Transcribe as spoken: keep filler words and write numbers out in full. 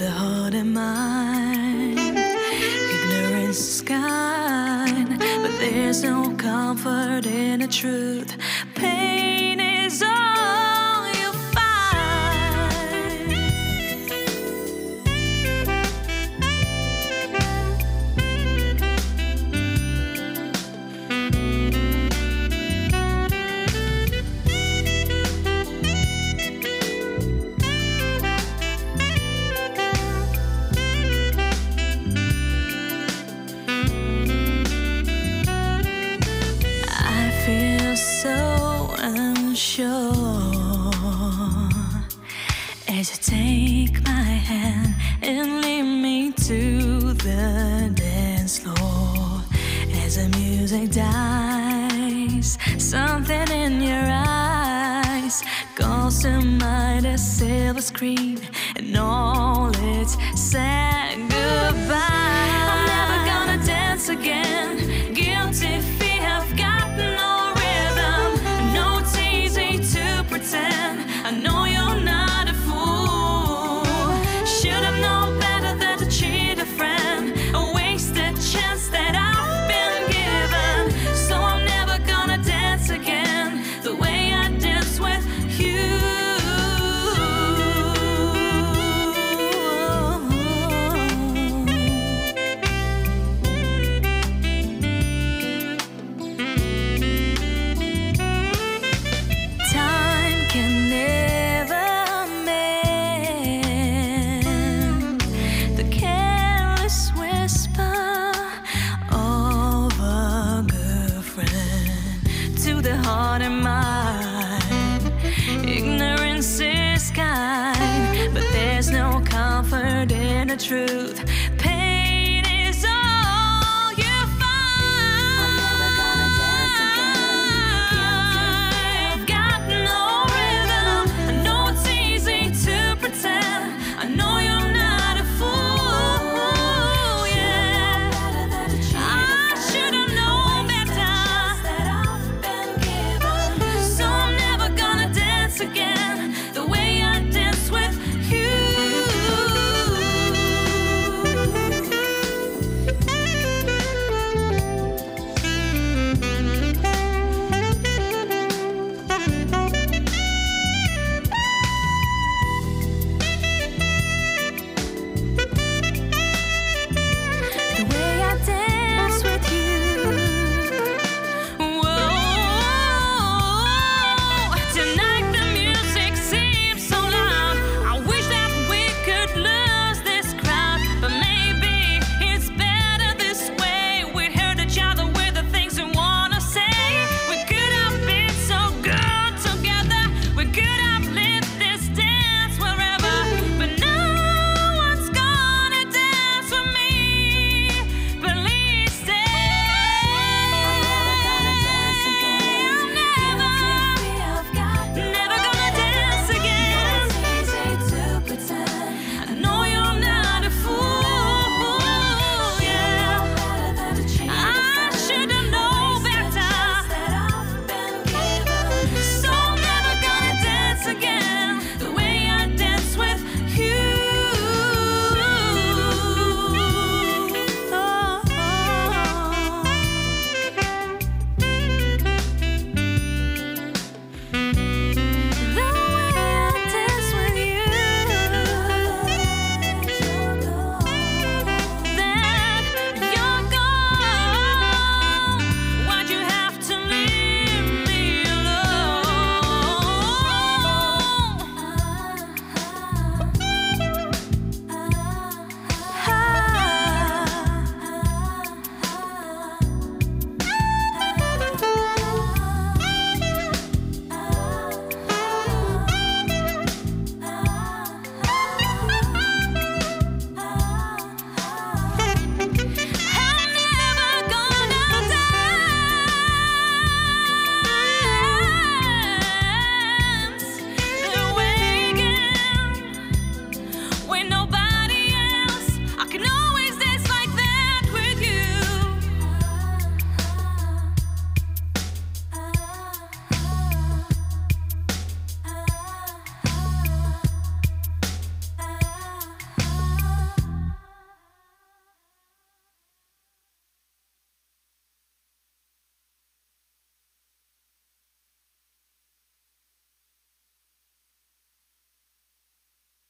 the heart and mind. Ignorance is kind, but there's no comfort in the truth. Pain is all you find. So unsure as you take my hand and lead me to the dance floor. As the music dies, something in your eyes calls to mind a silver screen, and all it's said goodbye. I'm never gonna dance again. Guilty feet have got no I know you're not a fool. Should have known better than to cheat a friend, a wasted chance that I've been given. So I'm never gonna dance again the way I dance with you. The heart and mind. Ignorance is kind, but there's no comfort in the truth.